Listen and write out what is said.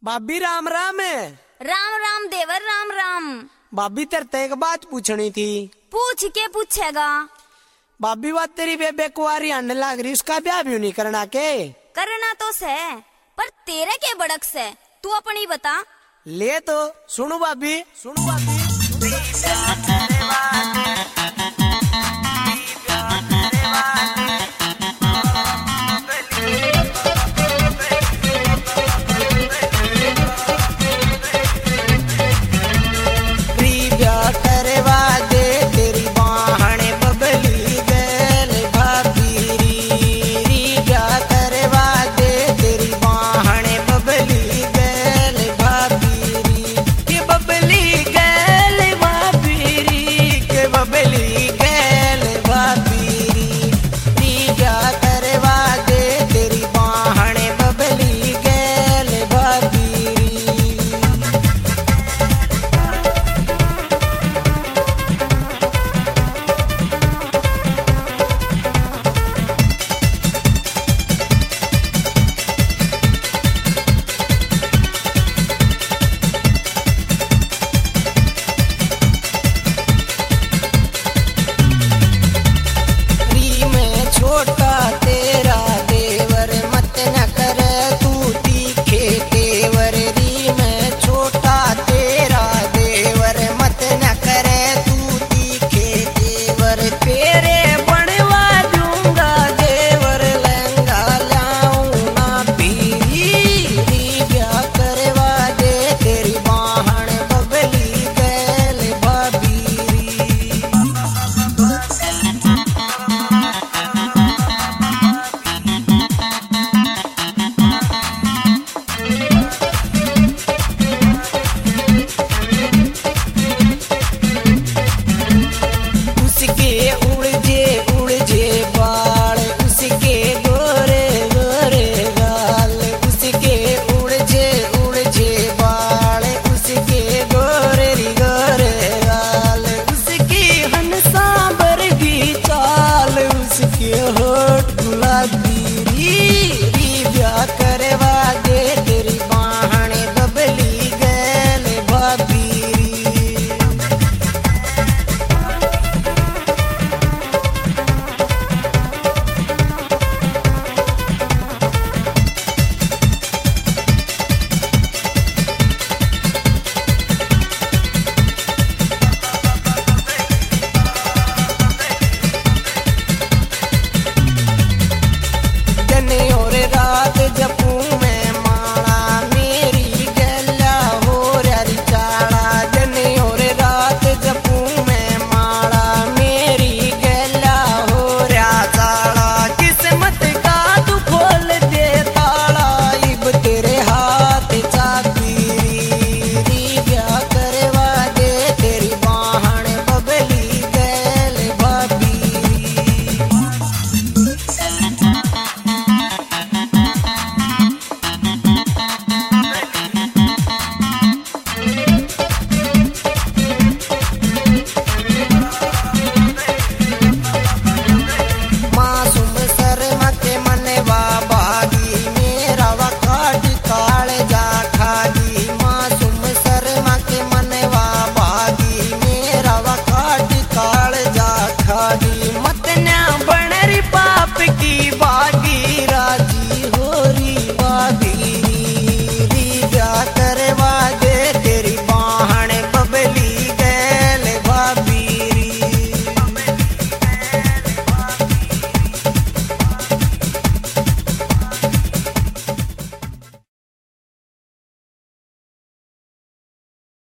भाभी राम राम है। राम राम देवर राम राम। भाभी तेरे ते एक बात पूछनी थी। पूछ के पूछेगा। भाभी बात तेरी बेबे कुआरी आने लग रही, उसका ब्याह भी नहीं करना के? करना तो से, पर तेरे के बड़क से, तू अपनी बता। ले तो सुनो भाभी, सुनो भाभी।